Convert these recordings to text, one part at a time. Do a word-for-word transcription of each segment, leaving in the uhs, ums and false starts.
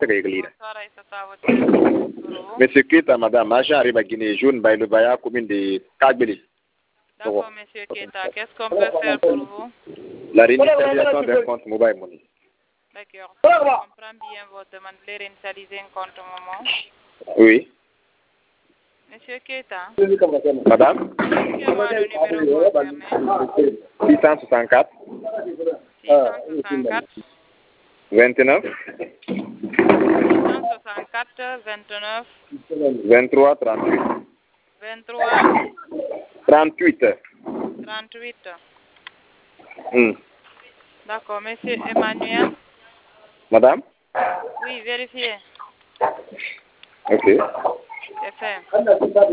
réglé. Monsieur Keita, madame, agent arrive à Guinée jaune, by le Baya, commune de Kagbeli. D'accord, monsieur Keita. Qu'est-ce qu'on peut faire pour vous? La réinitialisation d'un compte mobile money. D'accord. Je comprends bien votre demande de réinitialiser un compte maman. Oui. Monsieur Keita. Madame. Le numéro concerné. six cent soixante-quatre. six cent soixante-quatre. vingt-neuf. six cent soixante-quatre, vingt-neuf. vingt-trois, trente-huit. vingt-trois. trente-huit. trente-huit. Hmm. D'accord, monsieur Emmanuel. Madame? Oui, vérifiez. Ok. C'est fait. Ah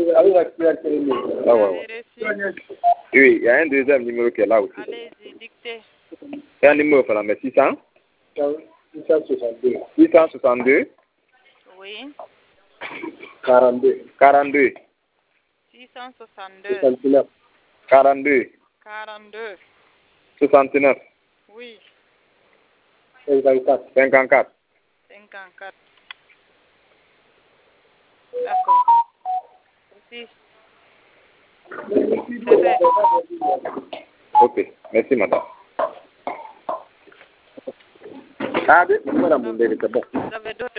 ouais. Oui, il y a un deuxième numéro qui est là aussi. Allez-y, dictez. Il y a un numéro pour la mais six cents. six cent soixante-deux. six cent soixante-deux. Oui. quarante-deux. quarante-deux. six cent soixante-deux. quarante-deux. quarante-deux. soixante-neuf. Oui. cinquante-quatre. cinquante-quatre. cinquante-quatre. D'accord. Aussi. C'est fait. Ok, merci madame. Ah, madame, vous avez d'autres